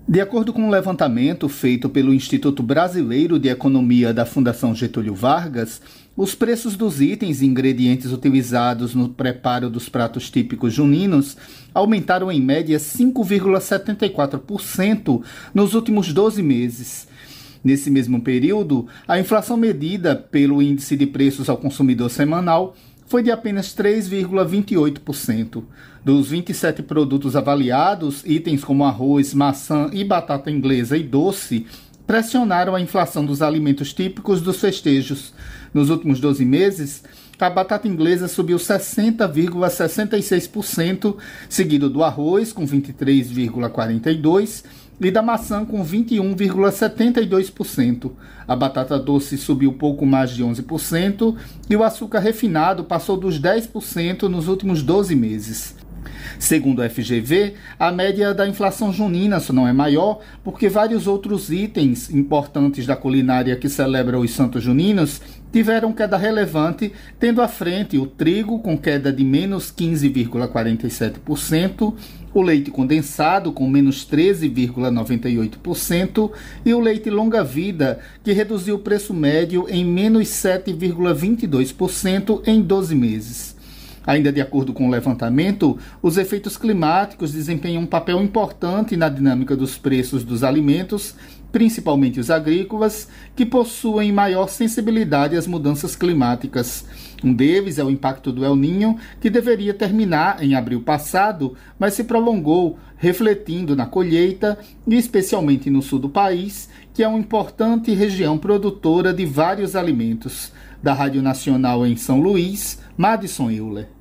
De acordo com um levantamento feito pelo Instituto Brasileiro de Economia da Fundação Getúlio Vargas, os preços dos itens e ingredientes utilizados no preparo dos pratos típicos juninos aumentaram em média 5,74% nos últimos 12 meses. Nesse mesmo período, a inflação medida pelo Índice de Preços ao Consumidor Semanal foi de apenas 3,28%. Dos 27 produtos avaliados, itens como arroz, maçã e batata inglesa e doce pressionaram a inflação dos alimentos típicos dos festejos. Nos últimos 12 meses, a batata inglesa subiu 60,66%, seguido do arroz, com 23,42%, e da maçã, com 21,72%. A batata doce subiu pouco mais de 11% e o açúcar refinado passou dos 10% nos últimos 12 meses. Segundo a FGV, a média da inflação junina só não é maior porque vários outros itens importantes da culinária que celebra os santos juninos tiveram queda relevante, tendo à frente o trigo com queda de menos 15,47%, o leite condensado com menos 13,98% e o leite longa-vida, que reduziu o preço médio em menos 7,22% em 12 meses. Ainda de acordo com o levantamento, os efeitos climáticos desempenham um papel importante na dinâmica dos preços dos alimentos, principalmente os agrícolas, que possuem maior sensibilidade às mudanças climáticas. Um deles é o impacto do El Niño, que deveria terminar em abril passado, mas se prolongou, refletindo na colheita, e especialmente no sul do país, que é uma importante região produtora de vários alimentos. Da Rádio Nacional em São Luís, Madison Euler.